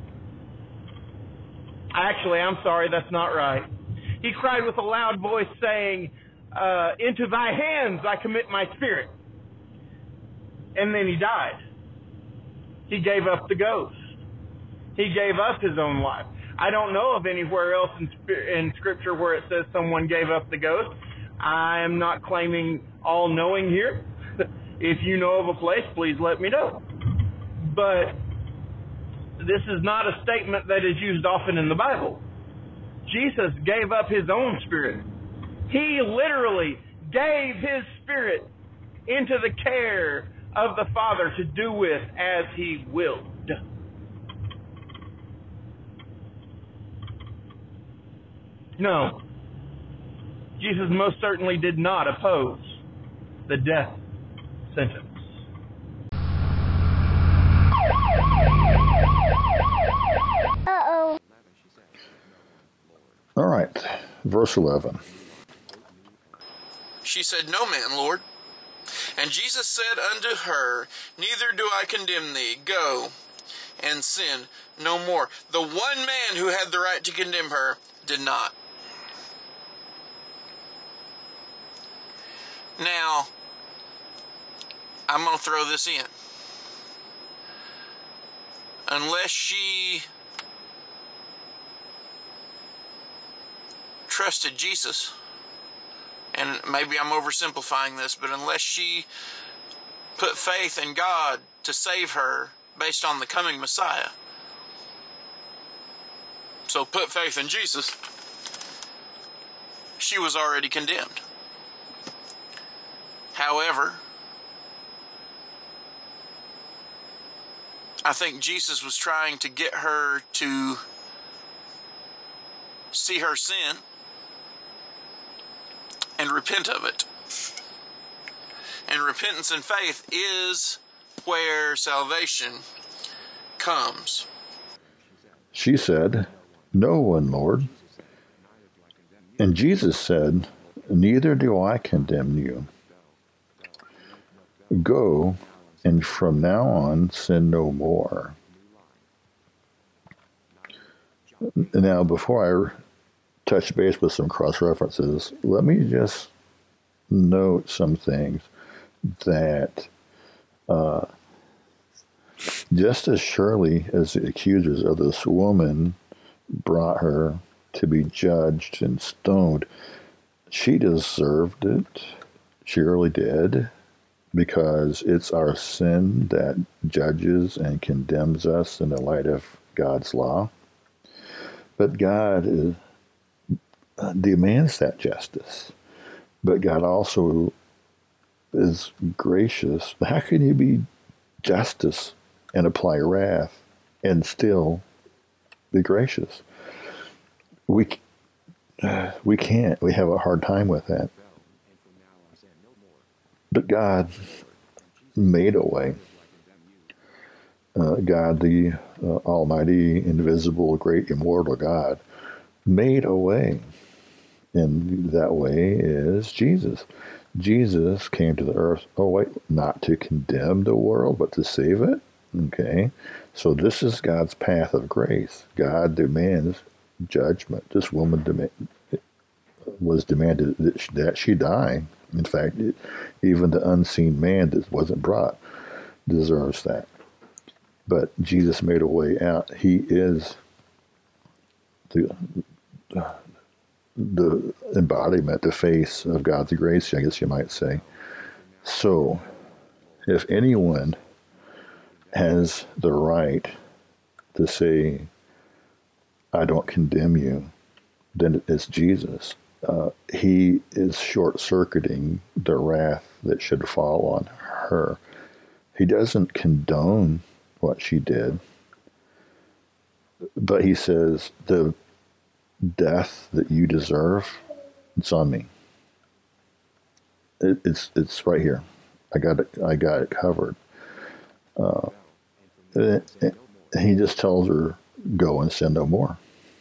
Actually, I'm sorry, that's not right. He cried with a loud voice, saying, uh, "Into thy hands I commit my spirit." And then he died. He gave up the ghost. He gave up his own life. I don't know of anywhere else in, in Scripture where it says someone gave up the ghost. I am not claiming all-knowing here. If you know of a place, please let me know. But this is not a statement that is used often in the Bible. Jesus gave up his own spirit. He literally gave his spirit into the care of the Father to do with as he willed. No, Jesus most certainly did not oppose the death sentence. Uh-oh. All right, verse eleven. She said, No man, Lord. And Jesus said unto her, Neither do I condemn thee. Go and sin no more. The one man who had the right to condemn her did not. Now, I'm going to throw this in. Unless she trusted Jesus, and maybe I'm oversimplifying this, but unless she put faith in God to save her based on the coming Messiah, so put faith in Jesus, she was already condemned. However, I think Jesus was trying to get her to see her sin and repent of it. And repentance and faith is where salvation comes. She said, No one, Lord. And Jesus said, Neither do I condemn you. Go, and from now on sin no more. Now, before I touch base with some cross-references, let me just note some things that uh, just as surely as the accusers of this woman brought her to be judged and stoned, she deserved it. She really did. Because it's our sin that judges and condemns us in the light of God's law. But God is, uh, demands that justice. But God also is gracious. How can you be justice and apply wrath and still be gracious? We, uh, we can't. We have a hard time with that. But God made a way. Uh, God, the uh, almighty, invisible, great, immortal God, made a way. And that way is Jesus. Jesus came to the earth, oh wait, not to condemn the world, but to save it. Okay, so this is God's path of grace. God demands judgment. This woman demand, was demanded that she, that she die. In fact, it, even the unseen man that wasn't brought deserves that. But Jesus made a way out. He is the, the embodiment, the face of God's grace, I guess you might say. So, if anyone has the right to say, I don't condemn you, then it's Jesus. Uh, he is short-circuiting the wrath that should fall on her. He doesn't condone what she did, but he says, the death that you deserve, it's on me. It, it's it's right here. I got it. I got it covered. Uh, it, it, he just tells her, go and sin no more.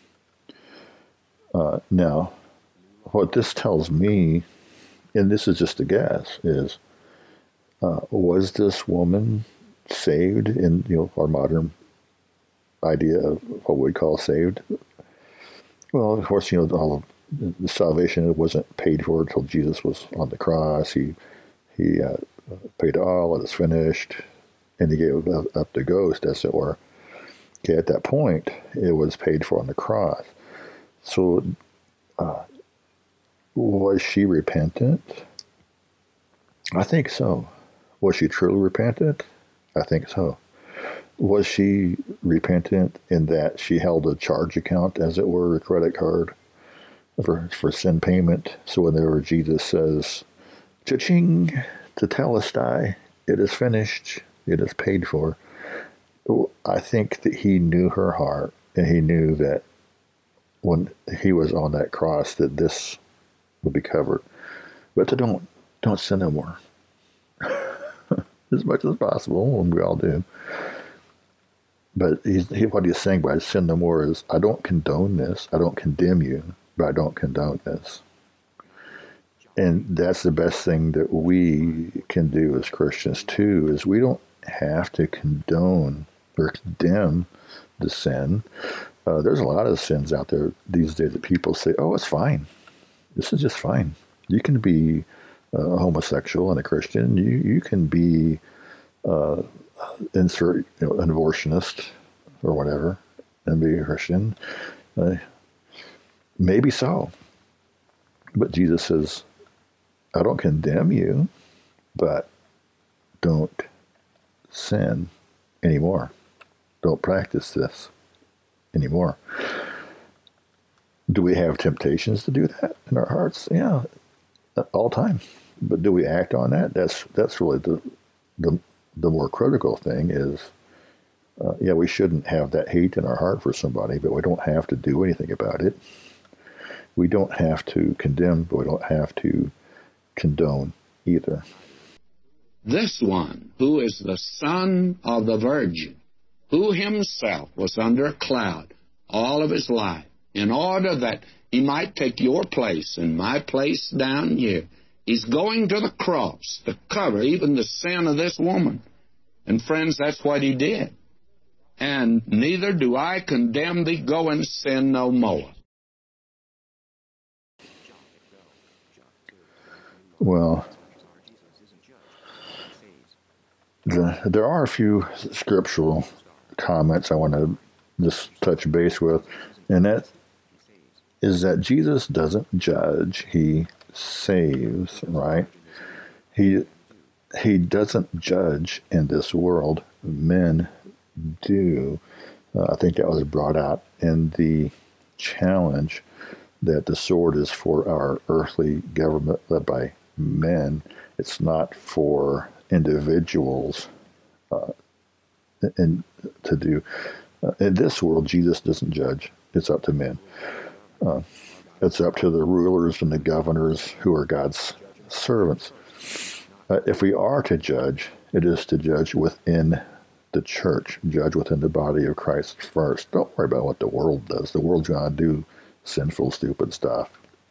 Uh, now, what this tells me, and this is just a guess, is uh, was this woman saved in, you know, our modern idea of what we call saved? Well, of course, you know, all of the salvation, it wasn't paid for until Jesus was on the cross. He he uh, paid all, it was finished, and he gave up the ghost, as it were. Okay, at that point, it was paid for on the cross. So, uh, was she repentant? I think so. Was she truly repentant? I think so. Was she repentant in that she held a charge account, as it were, a credit card for, for sin payment? So whenever Jesus says, cha-ching, tetelestai, it is finished, it is paid for, I think that he knew her heart, and he knew that when he was on that cross that this would be covered. But to don't, don't sin no more. As much as possible, and we all do. But he's, he, what he's saying by sin no more is, I don't condone this, I don't condemn you, but I don't condone this. And that's the best thing that we can do as Christians too, is we don't have to condone or condemn the sin. Uh, there's a lot of sins out there these days that people say, oh, it's fine. This is just fine. You can be a homosexual and a Christian. You you can be uh, insert you know, an abortionist or whatever and be a Christian. Uh, maybe so. But Jesus says, I don't condemn you, but don't sin anymore. Don't practice this anymore. Do we have temptations to do that in our hearts? Yeah, all the time. But do we act on that? That's that's really the the, the more critical thing is, uh, yeah, we shouldn't have that hate in our heart for somebody, but we don't have to do anything about it. We don't have to condemn, but we don't have to condone either. This one, who is the Son of the Virgin, who himself was under a cloud all of his life, in order that he might take your place and my place down here, he's going to the cross to cover even the sin of this woman. And friends, that's what he did. And neither do I condemn thee, go and sin no more. Well, the, there are a few scriptural comments I want to just touch base with, and that is that Jesus doesn't judge, he saves, right? He he doesn't judge in this world. Men do. Uh, I think that was brought out in the challenge that the sword is for our earthly government led by men. It's not for individuals uh, and to do. Uh, in this world, Jesus doesn't judge. It's up to men. Uh, it's up to the rulers and the governors who are God's servants. Uh, if we are to judge, it is to judge within the church, judge within the body of Christ first. Don't worry about what the world does. The world's going to do sinful, stupid stuff.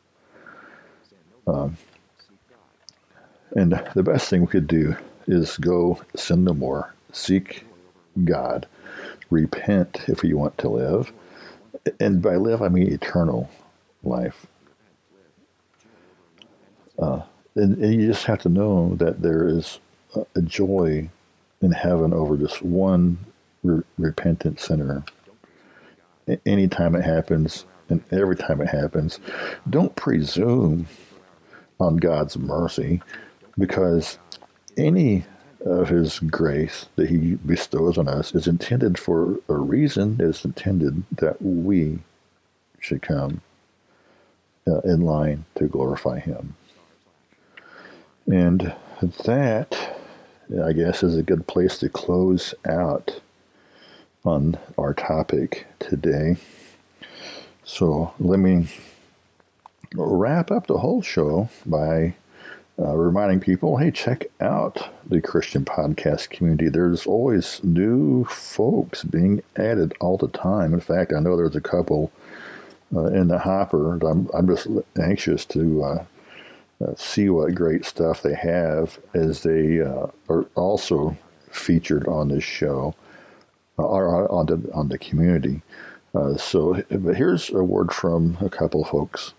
Um, and the best thing we could do is go sin no more, seek God, repent if you want to live. And by live, I mean eternal life. Uh, and, and you just have to know that there is a, a joy in heaven over just one re- repentant sinner. A- anytime it happens, and every time it happens, don't presume on God's mercy, because any of his grace that he bestows on us is intended for a reason. It's intended that we should come uh, in line to glorify him. And that, I guess, is a good place to close out on our topic today. So let me wrap up the whole show by Uh, reminding people, hey, check out the Christian podcast community. There's always new folks being added all the time. In fact, I know there's a couple uh, in the hopper. I'm, I'm just anxious to uh, uh, see what great stuff they have as they uh, are also featured on this show uh, or on the, on the community. Uh, so, but here's a word from a couple of folks.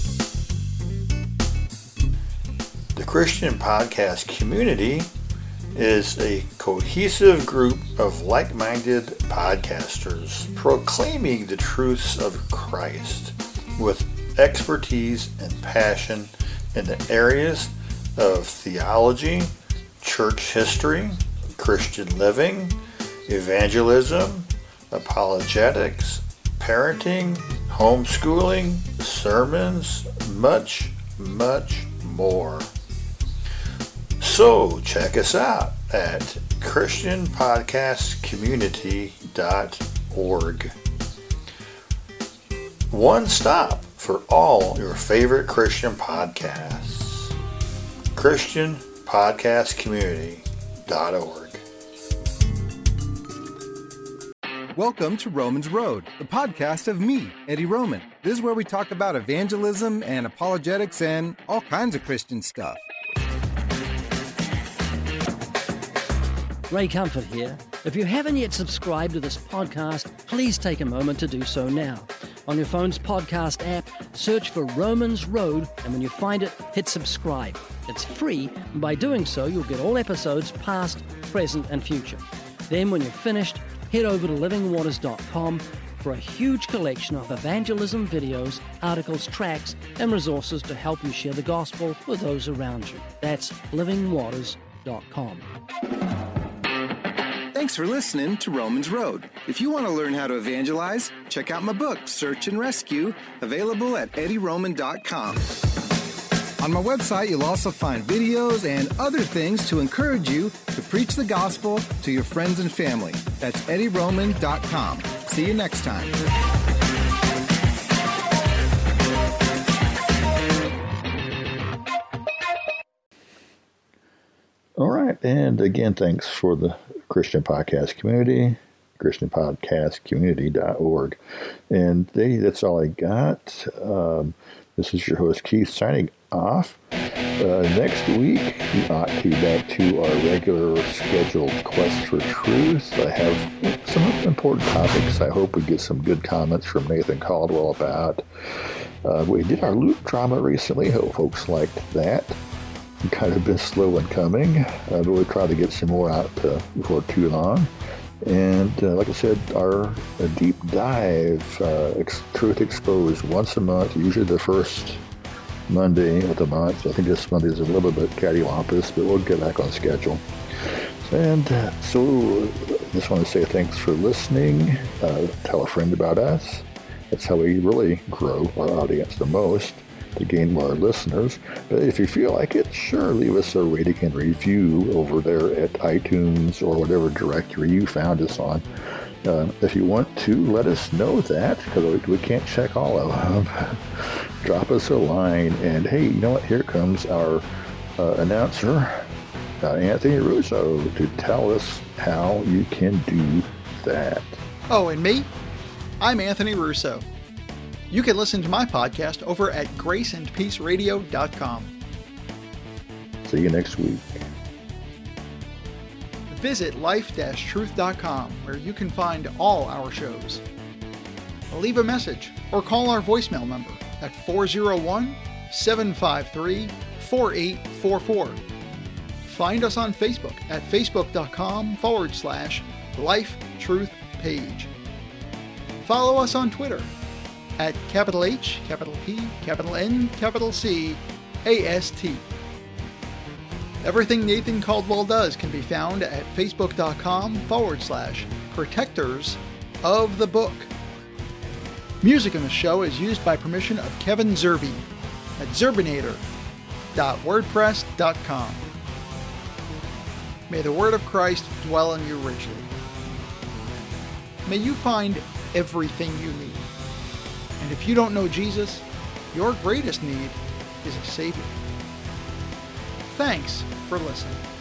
The Christian podcast community is a cohesive group of like-minded podcasters proclaiming the truths of Christ with expertise and passion in the areas of theology, church history, Christian living, evangelism, apologetics, parenting, homeschooling, sermons, much, much more. So check us out at Christian Podcast Community dot org. One stop for all your favorite Christian podcasts. Christian Podcast Community dot org. Welcome to Romans Road, the podcast of me, Eddie Roman. This is where we talk about evangelism and apologetics and all kinds of Christian stuff. Ray Comfort here. If you haven't yet subscribed to this podcast, please take a moment to do so now. On your phone's podcast app, search for Romans Road, and when you find it, hit subscribe. It's free, and by doing so, you'll get all episodes past, present, and future. Then, when you're finished, head over to living waters dot com for a huge collection of evangelism videos, articles, tracts, and resources to help you share the gospel with those around you. That's living waters dot com. Thanks for listening to Romans Road. If you want to learn how to evangelize, check out my book, Search and Rescue, available at eddie roman dot com. On my website, you'll also find videos and other things to encourage you to preach the gospel to your friends and family. That's eddie roman dot com. See you next time. All right, and again, thanks for the Christian Podcast Community, Christian Podcast Community dot org. And they, that's all I got. Um, this is your host, Keith, signing off. Uh, next week, we ought to be back to our regular scheduled Quest for Truth. I have some important topics I hope we get some good comments from Nathan Caldwell about. Uh, we did our Luke drama recently. Hope folks liked that. Kind of been slow in coming, uh, but we'll try to get some more out uh, before too long. And uh, like I said, our uh, deep dive, uh, ex- Truth Exposed, once a month, usually the first Monday of the month. I think this Monday is a little bit cattywampus, but we'll get back on schedule. And uh, so just want to say thanks for listening. Uh, tell a friend about us. That's how we really grow our audience the most, to gain more listeners. But if you feel like it, sure, leave us a rating and review over there at iTunes or whatever directory you found us on. Uh, if you want to, let us know that, because we can't check all of them. Drop us a line, and hey, you know what? Here comes our uh, announcer, uh, Anthony Russo, to tell us how you can do that. Oh, and me? I'm Anthony Russo. You can listen to my podcast over at grace and peace radio dot com. See you next week. Visit life dash truth dot com, where you can find all our shows. Leave a message or call our voicemail number at four oh one, seven five three, four eight four four. Find us on Facebook at facebook.com forward slash Life Truth Page. Follow us on Twitter at capital H, capital P, capital N, capital C, A S T. Everything Nathan Caldwell does can be found at facebook.com forward slash protectors of the book. Music in the show is used by permission of Kevin Zerby at zerbinator dot wordpress dot com. May the word of Christ dwell in you richly. May you find everything you need. And if you don't know Jesus, your greatest need is a Savior. Thanks for listening.